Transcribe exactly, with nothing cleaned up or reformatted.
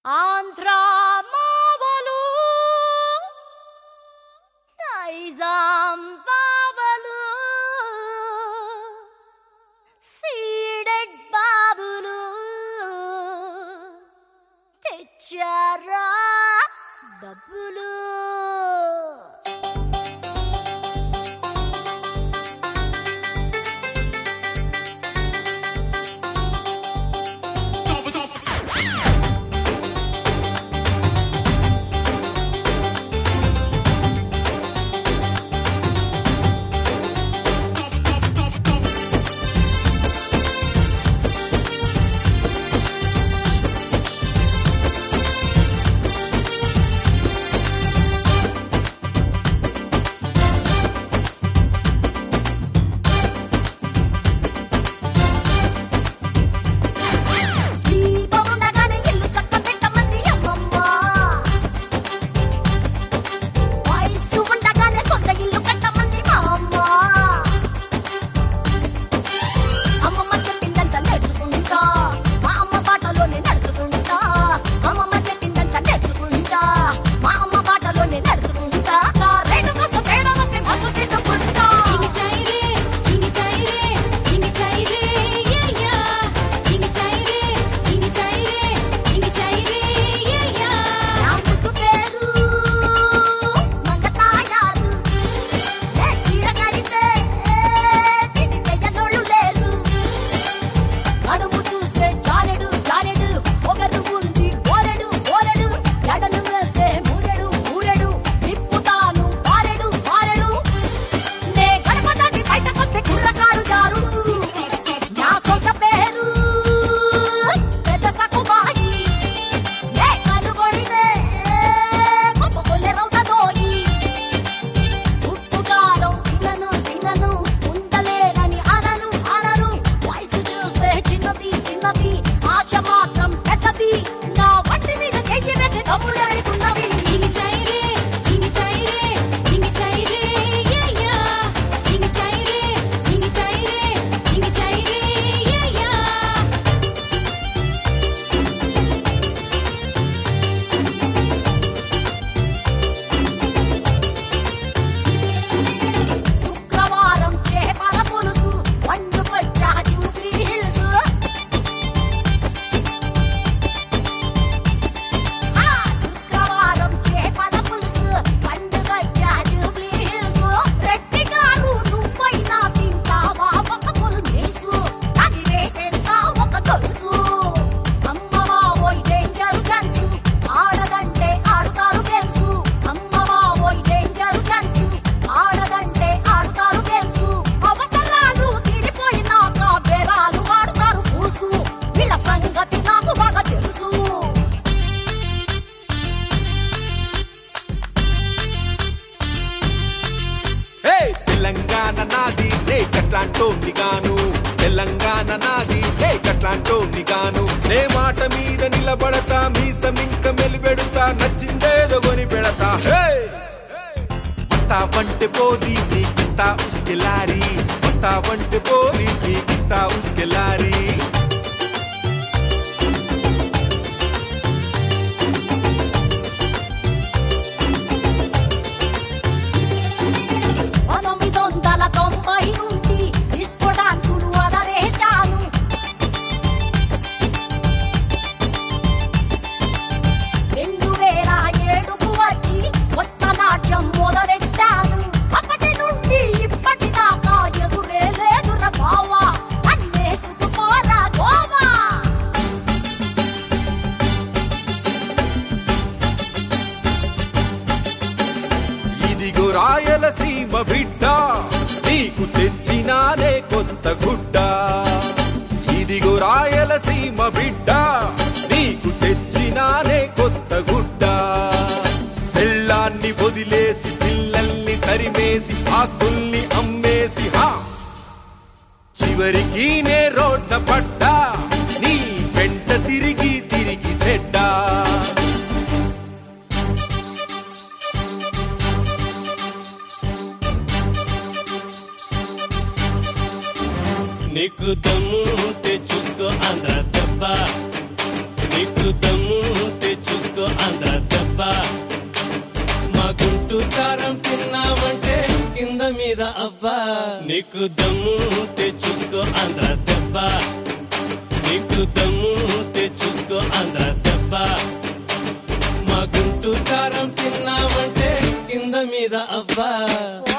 ఆంధ్రా మావలు నైజాం బావలు Ceded బాబులు తెచ్చారా డబ్బులు. తెలంగాణ నాది నే కట్లాంటోని గాను తెలంగాణ నాది నే కట్లాంటోని గాను నే మాట మీద నిలబడతా మీసమింక మెలిపెడతా నచ్చిందేదో కొని పెడతా. వస్తావంటే పోరి నీకిస్తా ఉస్కెలారి వస్తావంటే పోరి నీకిస్తా ఉస్కెలారి. రాయలసీమ బిడ్డ నీకు తెచ్చినానే కొత్త గుడ్డ ఇదిగో రాయలసీమ బిడ్డ నీకు తెచ్చినానే కొత్త గుడ్డ. పెళ్ళాన్ని వదిలేసి పిల్లల్ని తరిమేసి ఆస్తుల్ని అమ్మేసి హా చివరికి నే రోడ్న పడ్డా నీ వెంట తిరిగి తిరిగి చెడ్డా. నీకు దమ్ము ఉంటే చూసుకో ఆంధ్ర దెబ్బ, నీకు దమ్ము ఉంటే మీద అబ్బా నీకు దమ్ము ఉంటే చూసుకో ఆంధ్ర దెబ్బ నీకు దమ్ము ఉంటే చూసుకో ఆంధ్ర దెబ్బ మా గుంటూరు కారం తిన్నామంటే కింద మీద అబ్బా